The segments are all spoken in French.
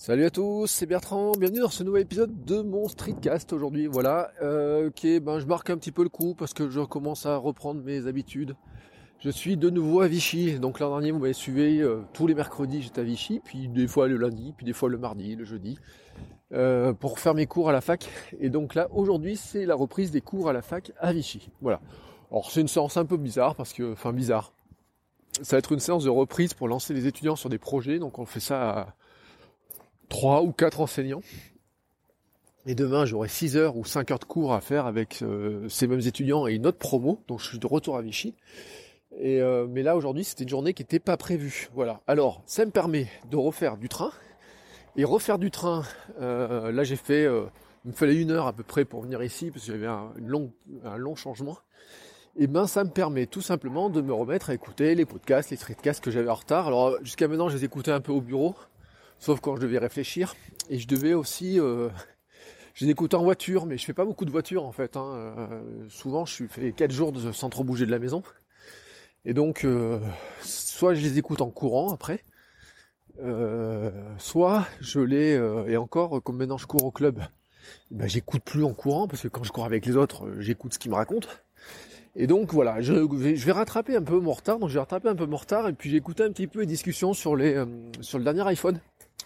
Salut à tous, c'est Bertrand, bienvenue dans ce nouvel épisode de mon streetcast aujourd'hui, voilà, je marque un petit peu le coup parce que je commence à reprendre mes habitudes. Je suis de nouveau à Vichy, donc l'an dernier vous m'avez suivi, tous les mercredis j'étais à Vichy, puis des fois le lundi, puis des fois le mardi, le jeudi, pour faire mes cours à la fac, et donc là aujourd'hui c'est la reprise des cours à la fac à Vichy, voilà. Alors c'est une séance un peu bizarre, bizarre, ça va être une séance de reprise pour lancer les étudiants sur des projets, donc on fait ça à 3 ou 4 enseignants. Et demain, j'aurai 6 heures ou 5 heures de cours à faire avec ces mêmes étudiants et une autre promo. Donc je suis de retour à Vichy. Mais là, aujourd'hui, c'était une journée qui n'était pas prévue. Voilà. Alors, ça me permet de refaire du train. Et refaire du train, là j'ai fait... il me fallait 1 heure à peu près pour venir ici, parce que j'avais un long changement. Et ça me permet tout simplement de me remettre à écouter les podcasts, les streetcasts que j'avais en retard. Alors, jusqu'à maintenant, je les écoutais un peu au bureau. Sauf quand je devais réfléchir. Et je devais aussi... je les écoute en voiture, mais je fais pas beaucoup de voiture en fait. Souvent, je fais 4 jours sans trop bouger de la maison. Et donc, soit je les écoute en courant après, soit je les... et encore, comme maintenant je cours au club, j'écoute plus en courant, parce que quand je cours avec les autres, j'écoute ce qu'ils me racontent. Et donc voilà, je vais rattraper un peu mon retard. Donc j'ai rattrapé un peu mon retard, et puis j'ai écouté un petit peu les discussions sur le dernier iPhone.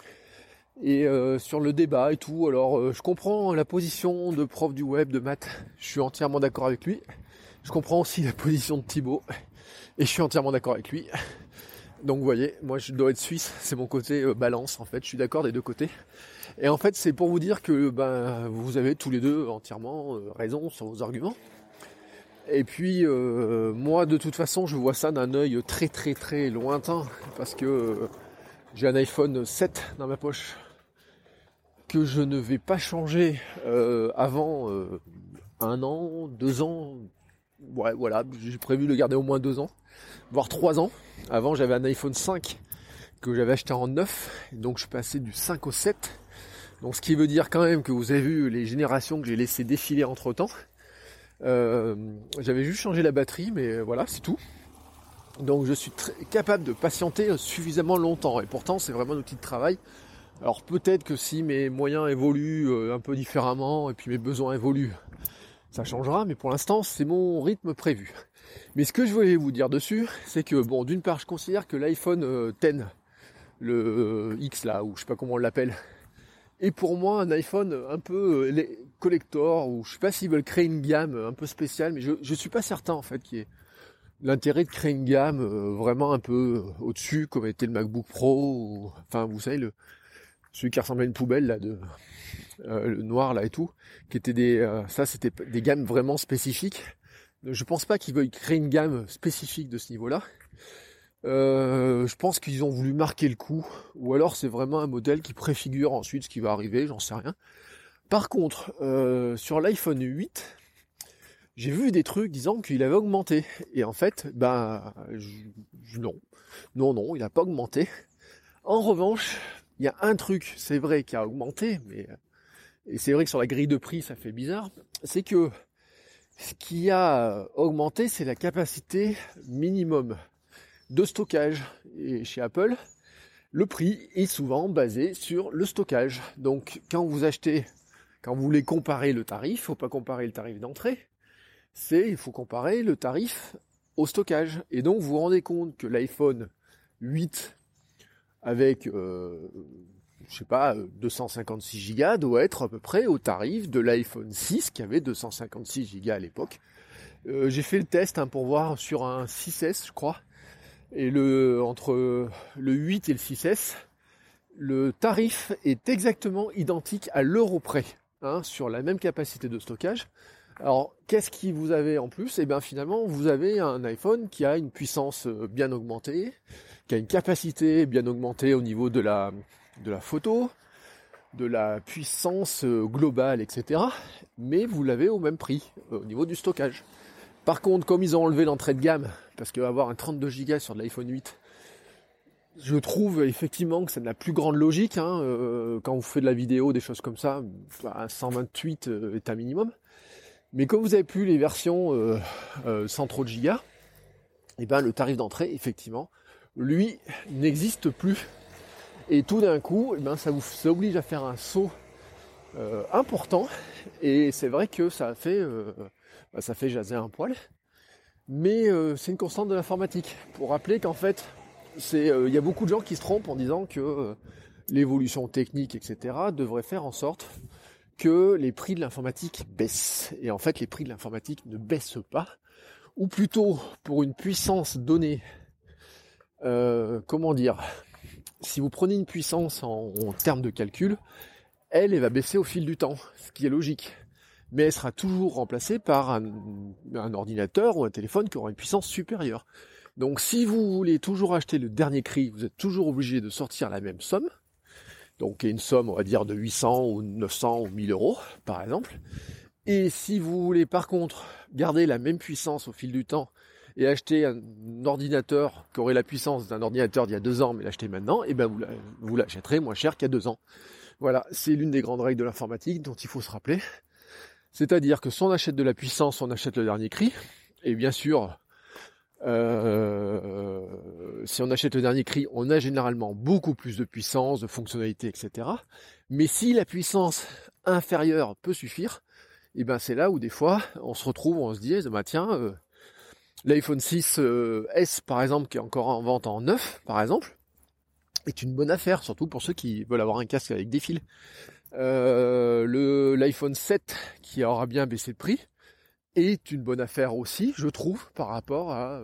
Et sur le débat et tout, alors je comprends la position de prof du web, de maths, je suis entièrement d'accord avec lui. Je comprends aussi la position de Thibaut, et je suis entièrement d'accord avec lui. Donc vous voyez, moi je dois être suisse, c'est mon côté balance en fait, je suis d'accord des deux côtés. Et en fait c'est pour vous dire que vous avez tous les deux entièrement raison sur vos arguments. Et puis moi de toute façon je vois ça d'un œil très très très lointain, parce que j'ai un iPhone 7 dans ma poche, que je ne vais pas changer avant 1 an, 2 ans. Ouais, voilà, j'ai prévu de le garder au moins 2 ans, voire 3 ans. Avant, j'avais un iPhone 5 que j'avais acheté en 9, donc je suis passé du 5 au 7. Donc ce qui veut dire quand même que vous avez vu les générations que j'ai laissé défiler entre-temps. J'avais juste changé la batterie, mais voilà, c'est tout. Donc je suis capable de patienter suffisamment longtemps, et pourtant c'est vraiment un outil de travail. Alors peut-être que si mes moyens évoluent un peu différemment et puis mes besoins évoluent, ça changera, mais pour l'instant c'est mon rythme prévu. Mais ce que je voulais vous dire dessus, c'est que bon, d'une part je considère que l'iPhone X, le X là, ou je sais pas comment on l'appelle, est pour moi un iPhone un peu collector, ou je sais pas s'ils veulent créer une gamme un peu spéciale, mais je suis pas certain en fait qu'il y ait l'intérêt de créer une gamme vraiment un peu au-dessus, comme était le MacBook Pro, ou, enfin vous savez, celui qui ressemblait à une poubelle là, le noir là et tout, qui était ça c'était des gammes vraiment spécifiques. Je pense pas qu'ils veuillent créer une gamme spécifique de ce niveau-là. Je pense qu'ils ont voulu marquer le coup, ou alors c'est vraiment un modèle qui préfigure ensuite ce qui va arriver, j'en sais rien. Par contre, sur l'iPhone 8, j'ai vu des trucs disant qu'il avait augmenté, et en fait, non, il n'a pas augmenté. En revanche, il y a un truc, c'est vrai, qui a augmenté, et c'est vrai que sur la grille de prix, ça fait bizarre, c'est que ce qui a augmenté, c'est la capacité minimum de stockage. Et chez Apple, le prix est souvent basé sur le stockage. Donc, quand vous voulez comparer le tarif, il ne faut pas comparer le tarif d'entrée, il faut comparer le tarif au stockage. Et donc, vous vous rendez compte que l'iPhone 8 avec, 256 Go doit être à peu près au tarif de l'iPhone 6 qui avait 256 Go à l'époque. J'ai fait le test pour voir sur un 6S, je crois, et entre le 8 et le 6S, le tarif est exactement identique à l'euro près, sur la même capacité de stockage. Alors, qu'est-ce que vous avez en plus ? Finalement, vous avez un iPhone qui a une puissance bien augmentée, qui a une capacité bien augmentée au niveau de la photo, de la puissance globale, etc. Mais vous l'avez au même prix, au niveau du stockage. Par contre, comme ils ont enlevé l'entrée de gamme, parce qu'avoir un 32 Go sur de l'iPhone 8, je trouve effectivement que ça n'a plus grande logique, quand vous faites de la vidéo, des choses comme ça, 128 est un minimum. Mais comme vous avez plus les versions sans trop de gigas, le tarif d'entrée, effectivement, lui, n'existe plus. Et tout d'un coup, ça oblige à faire un saut important. Et c'est vrai que ça fait jaser un poil. Mais c'est une constante de l'informatique. Pour rappeler qu'en fait, il y a beaucoup de gens qui se trompent en disant que l'évolution technique, etc., devrait faire en sorte que les prix de l'informatique baissent. Et en fait, les prix de l'informatique ne baissent pas. Ou plutôt, pour une puissance donnée, si vous prenez une puissance en termes de calcul, elle va baisser au fil du temps, ce qui est logique. Mais elle sera toujours remplacée par un ordinateur ou un téléphone qui aura une puissance supérieure. Donc si vous voulez toujours acheter le dernier cri, vous êtes toujours obligé de sortir la même somme. Donc une somme, on va dire, de 800 ou 900 ou 1000 euros, par exemple. Et si vous voulez par contre garder la même puissance au fil du temps et acheter un ordinateur qui aurait la puissance d'un ordinateur d'il y a 2 ans, mais l'acheter maintenant, et ben vous l'achèterez moins cher qu'il y a 2 ans. Voilà, c'est l'une des grandes règles de l'informatique dont il faut se rappeler. C'est-à-dire que si on achète de la puissance, on achète le dernier cri. Et bien sûr, si on achète le dernier cri, on a généralement beaucoup plus de puissance, de fonctionnalités, etc. Mais si la puissance inférieure peut suffire, et ben c'est là où des fois on se retrouve, on se dit, l'iPhone 6 S par exemple, qui est encore en vente en neuf, par exemple, est une bonne affaire, surtout pour ceux qui veulent avoir un casque avec des fils. L'iPhone 7 qui aura bien baissé de prix est une bonne affaire aussi, je trouve, par rapport à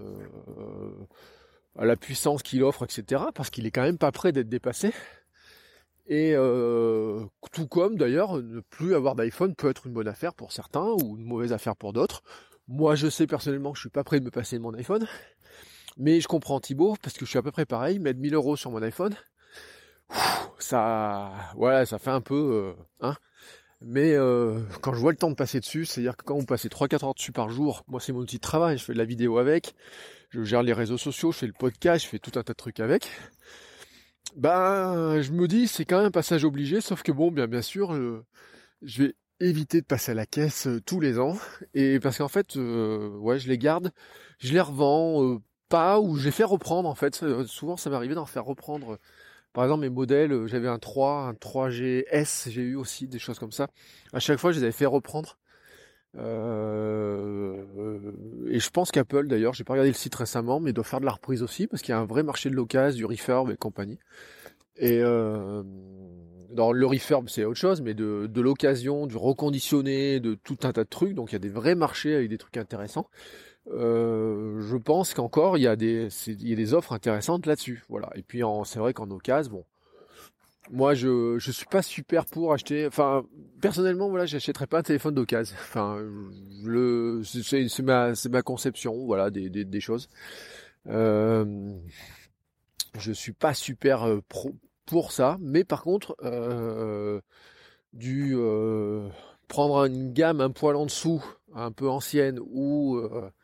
la puissance qu'il offre, etc. Parce qu'il est quand même pas prêt d'être dépassé. Et tout comme d'ailleurs, ne plus avoir d'iPhone peut être une bonne affaire pour certains ou une mauvaise affaire pour d'autres. Moi je sais personnellement que je suis pas prêt de me passer de mon iPhone. Mais je comprends Thibaut, parce que je suis à peu près pareil, mettre 1000 euros sur mon iPhone, ça fait un peu, Mais quand je vois le temps de passer dessus, c'est-à-dire que quand vous passez 3-4 heures dessus par jour, moi c'est mon outil de travail, je fais de la vidéo avec, je gère les réseaux sociaux, je fais le podcast, je fais tout un tas de trucs avec. Je me dis c'est quand même un passage obligé, sauf que bon, bien sûr, je vais éviter de passer à la caisse tous les ans, et parce qu'en fait, je les garde, je les revends pas, ou je les fais reprendre en fait. Souvent ça m'est arrivé d'en faire reprendre. Par exemple, mes modèles, j'avais un 3GS, j'ai eu aussi des choses comme ça. À chaque fois, je les avais fait reprendre. Et je pense qu'Apple, d'ailleurs, j'ai pas regardé le site récemment, mais doit faire de la reprise aussi, parce qu'il y a un vrai marché de l'occasion, du refurb et compagnie. Et dans le refurb, c'est autre chose, mais de l'occasion, du reconditionné, de tout un tas de trucs. Donc il y a des vrais marchés avec des trucs intéressants. Je pense qu'encore il y a des offres intéressantes là-dessus. Voilà. Et puis c'est vrai qu'en occasion, bon, moi je suis pas super pour acheter. Enfin, personnellement, voilà, j'achèterais pas un téléphone d'occasion. Enfin, c'est ma conception, voilà, des choses. Je suis pas super pour ça, mais par contre, prendre une gamme un poil en dessous, un peu ancienne, ou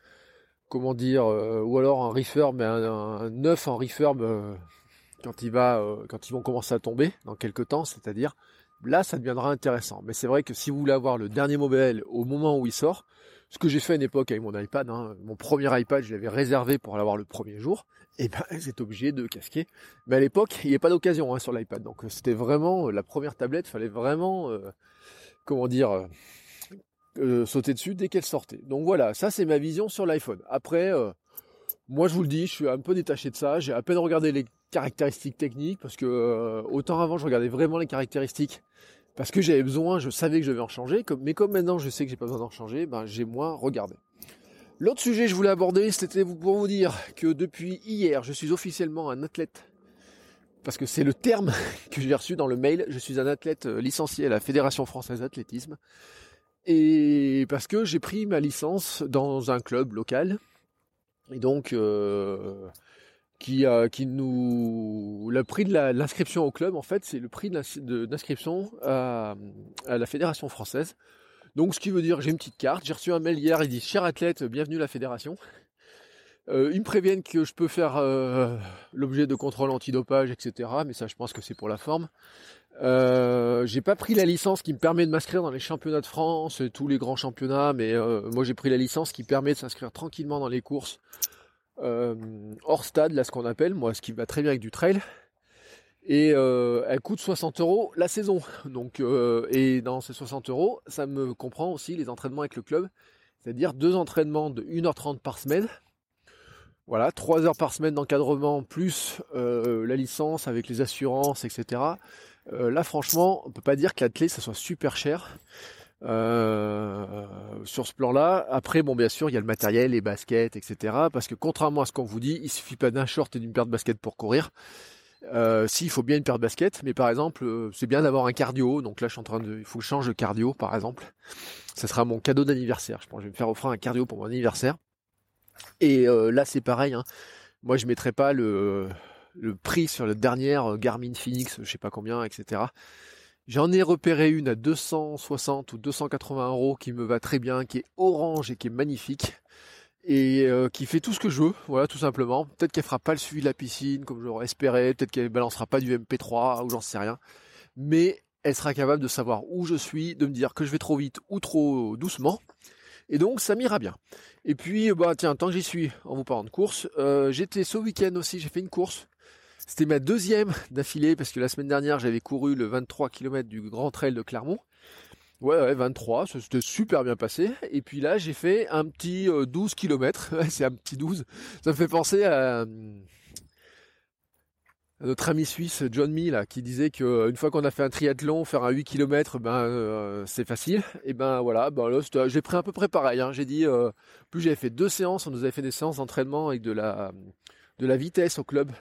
ou alors un refurb, mais un neuf en refurb quand ils vont commencer à tomber dans quelques temps, c'est-à-dire là ça deviendra intéressant. Mais c'est vrai que si vous voulez avoir le dernier modèle au moment où il sort, ce que j'ai fait à une époque avec mon iPad, mon premier iPad je l'avais réservé pour l'avoir le premier jour, et c'est obligé de casquer. Mais à l'époque il n'y avait pas d'occasion sur l'iPad, donc c'était vraiment la première tablette, fallait vraiment sauter dessus dès qu'elle sortait. Donc voilà, ça c'est ma vision sur l'iPhone. Après, moi je vous le dis, je suis un peu détaché de ça, j'ai à peine regardé les caractéristiques techniques, parce que autant avant je regardais vraiment les caractéristiques, parce que j'avais besoin, je savais que je devais en changer, mais comme maintenant je sais que j'ai pas besoin d'en changer, j'ai moins regardé. L'autre sujet que je voulais aborder, c'était pour vous dire que depuis hier, je suis officiellement un athlète, parce que c'est le terme que j'ai reçu dans le mail, je suis un athlète licencié à la Fédération Française d'Athlétisme, et parce que j'ai pris ma licence dans un club local, et donc le prix de l'inscription au club, en fait, c'est le prix d'inscription à la Fédération Française. Donc ce qui veut dire, j'ai une petite carte, j'ai reçu un mail hier, il dit « Cher athlète, bienvenue à la Fédération ». Ils me préviennent que je peux faire l'objet de contrôles antidopage, etc. Mais ça, je pense que c'est pour la forme. J'ai pas pris la licence qui me permet de m'inscrire dans les championnats de France, tous les grands championnats, mais moi j'ai pris la licence qui permet de s'inscrire tranquillement dans les courses hors stade, là ce qu'on appelle, moi ce qui va très bien avec du trail. Et elle coûte 60 € la saison. Donc, et dans ces 60 €, ça me comprend aussi les entraînements avec le club, c'est-à-dire 2 entraînements de 1h30 par semaine. Voilà, 3 heures par semaine d'encadrement, plus la licence avec les assurances, etc. Là, franchement, on peut pas dire que l'athlète, ça soit super cher sur ce plan-là. Après, bon, bien sûr, il y a le matériel, les baskets, etc. Parce que contrairement à ce qu'on vous dit, il suffit pas d'un short et d'une paire de baskets pour courir. Si, il faut bien une paire de baskets, mais par exemple, c'est bien d'avoir un cardio. Donc là, il faut que je change de cardio, par exemple. Ça sera mon cadeau d'anniversaire. Je pense que je vais me faire offrir un cardio pour mon anniversaire. Et là, c'est pareil, hein. Moi, je mettrai pas le prix sur la dernière Garmin Phoenix, je sais pas combien, etc. J'en ai repéré une à 260 ou 280 € qui me va très bien, qui est orange et qui est magnifique. Et qui fait tout ce que je veux, voilà, tout simplement. Peut-être qu'elle fera pas le suivi de la piscine comme j'aurais espéré, peut-être qu'elle balancera pas du MP3 ou j'en sais rien. Mais elle sera capable de savoir où je suis, de me dire que je vais trop vite ou trop doucement. Et donc ça m'ira bien. Et puis bah tiens, tant que j'y suis, en vous parlant de course, j'étais ce week-end aussi, j'ai fait une course. C'était ma deuxième d'affilée parce que la semaine dernière j'avais couru le 23 km du Grand Trail de Clermont. Ouais, 23, ça s'était super bien passé. Et puis là j'ai fait un petit 12 km, c'est un petit 12. Ça me fait penser à notre ami suisse John Mee là, qui disait qu'une fois qu'on a fait un triathlon, faire un 8 km, c'est facile. Et ben voilà, là j'ai pris à peu près pareil. Hein. J'ai dit, plus j'avais fait 2 séances, on nous avait fait des séances d'entraînement avec de la vitesse au club.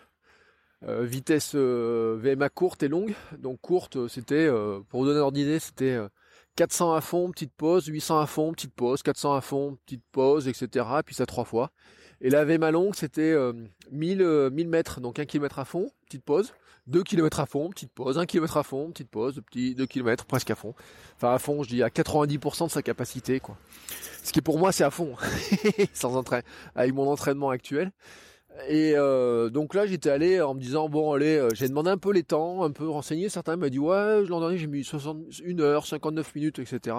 Vitesse VMA courte et longue. Donc courte, c'était, pour vous donner un ordre d'idée, c'était 400 à fond, petite pause, 800 à fond, petite pause, 400 à fond, petite pause, etc. Puis ça 3 fois. Et la VMA longue, c'était 1000 mètres, donc 1 km à fond, petite pause, 2 km à fond, petite pause, 1 km à fond, petite pause, 2 km presque à fond. Enfin à fond, je dis à 90% de sa capacité, quoi. Ce qui pour moi c'est à fond, sans entraînement, avec mon entraînement actuel. Et donc là j'étais allé en me disant bon allez, j'ai demandé un peu les temps, un peu renseigné, certains m'ont dit ouais l'an dernier j'ai mis 61 heure, 59 minutes, etc.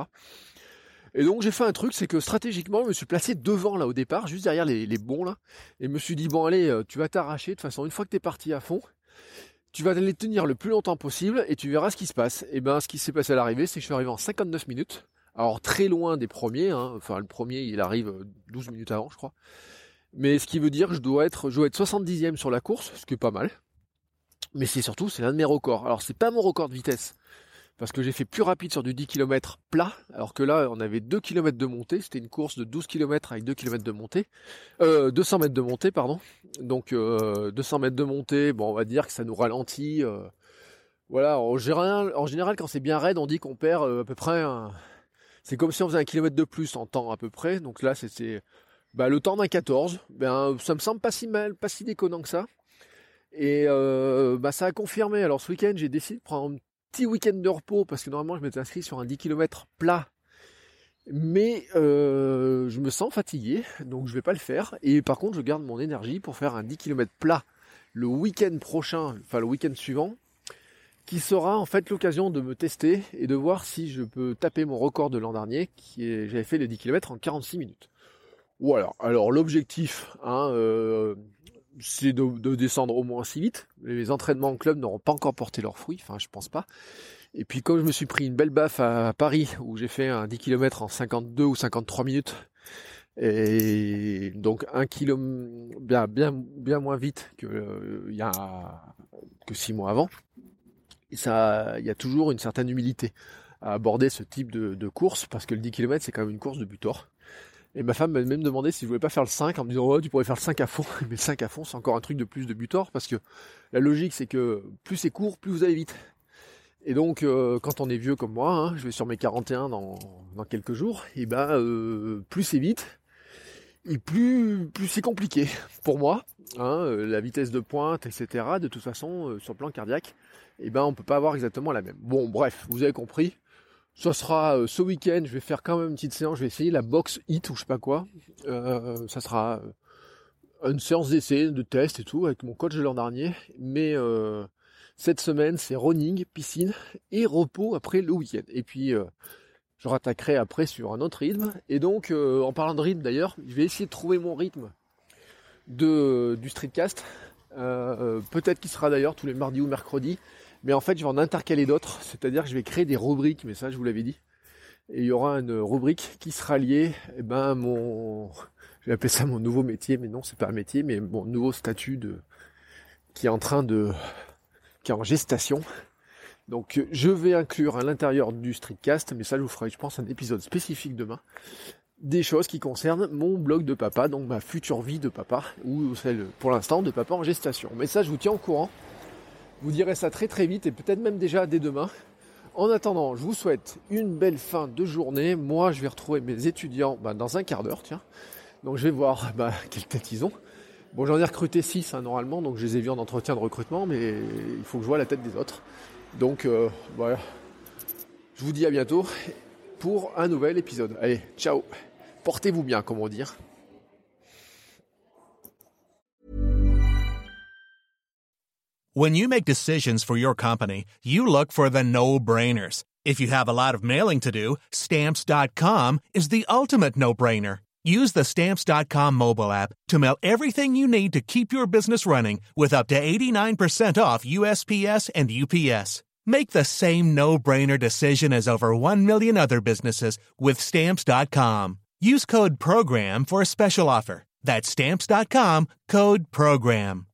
Et donc j'ai fait un truc, c'est que stratégiquement je me suis placé devant là au départ, juste derrière les bons là, et je me suis dit bon allez, tu vas t'arracher, de toute façon une fois que t'es parti à fond, tu vas les tenir le plus longtemps possible et tu verras ce qui se passe. Et ben ce qui s'est passé à l'arrivée, c'est que je suis arrivé en 59 minutes, alors très loin des premiers, hein. Enfin le premier il arrive 12 minutes avant je crois. Mais ce qui veut dire que je dois être 70e sur la course, ce qui est pas mal. Mais c'est l'un de mes records. Alors c'est pas mon record de vitesse, parce que j'ai fait plus rapide sur du 10 km plat, alors que là on avait 2 km de montée, c'était une course de 12 km avec 2 km de montée, 200 mètres de montée pardon, donc 200 mètres de montée, bon on va dire que ça nous ralentit, voilà, en général quand c'est bien raide on dit qu'on perd à peu près, c'est comme si on faisait 1 km de plus en temps à peu près, donc là c'était le temps d'un 14, ça me semble pas si mal, pas si déconnant que ça. Et ça a confirmé. Alors ce week-end, j'ai décidé de prendre un petit week-end de repos parce que normalement je m'étais inscrit sur un 10 km plat. Mais je me sens fatigué, donc je vais pas le faire. Et par contre, je garde mon énergie pour faire un 10 km plat le week-end prochain, enfin le week-end suivant, qui sera en fait l'occasion de me tester et de voir si je peux taper mon record de l'an dernier, j'avais fait les 10 km en 46 minutes. Voilà, alors l'objectif, c'est de descendre au moins si vite. Les entraînements en club n'auront pas encore porté leurs fruits, enfin je pense pas. Et puis comme je me suis pris une belle baffe à Paris, où j'ai fait un 10 km en 52 ou 53 minutes, et donc 1 km bien moins vite que 6 mois avant, et ça, il y a toujours une certaine humilité à aborder ce type de course, parce que le 10 km c'est quand même une course de butor. Et ma femme m'a même demandé si je voulais pas faire le 5 en me disant oh, tu pourrais faire le 5 à fond. Mais le 5 à fond c'est encore un truc de plus de butor, parce que la logique c'est que plus c'est court, plus vous allez vite. Et donc quand on est vieux comme moi, hein, je vais sur mes 41 dans quelques jours, et plus c'est vite, et plus c'est compliqué pour moi. Hein, la vitesse de pointe, etc. De toute façon, sur le plan cardiaque, on peut pas avoir exactement la même. Bon bref, vous avez compris. Ça sera ce week-end, je vais faire quand même une petite séance, je vais essayer la box hit ou je sais pas quoi. Ça sera une séance d'essai, de test et tout, avec mon coach de l'an dernier. Mais cette semaine, c'est running, piscine et repos après le week-end. Et puis, je rattaquerai après sur un autre rythme. Et donc, en parlant de rythme d'ailleurs, je vais essayer de trouver mon rythme du streetcast. Peut-être qu'il sera d'ailleurs tous les mardis ou mercredis. Mais en fait, je vais en intercaler d'autres. C'est-à-dire que je vais créer des rubriques, mais ça, je vous l'avais dit. Et il y aura une rubrique qui sera liée, je vais appeler ça mon nouveau métier, mais non, c'est pas un métier, mais mon nouveau statut qui est en gestation. Donc je vais inclure à l'intérieur du streetcast, mais ça je vous ferai, je pense, un épisode spécifique demain, des choses qui concernent mon blog de papa, donc ma future vie de papa, ou celle pour l'instant de papa en gestation. Mais ça je vous tiens au courant, je vous dirai ça très très vite et peut-être même déjà dès demain. En attendant, je vous souhaite une belle fin de journée. Moi je vais retrouver mes étudiants dans un quart d'heure, tiens. Donc je vais voir quelle tête ils ont. Bon, j'en ai recruté 6 normalement, donc je les ai vus en entretien de recrutement, mais il faut que je vois la tête des autres. Donc voilà, je vous dis à bientôt pour un nouvel épisode. Allez, ciao, portez-vous bien, comme on dit. When you make decisions for your company, you look for the no-brainers. If you have a lot of mailing to do, Stamps.com is the ultimate no-brainer. Use the Stamps.com mobile app to mail everything you need to keep your business running with up to 89% off USPS and UPS. Make the same no-brainer decision as over 1 million other businesses with Stamps.com. Use code PROGRAM for a special offer. That's Stamps.com, code PROGRAM.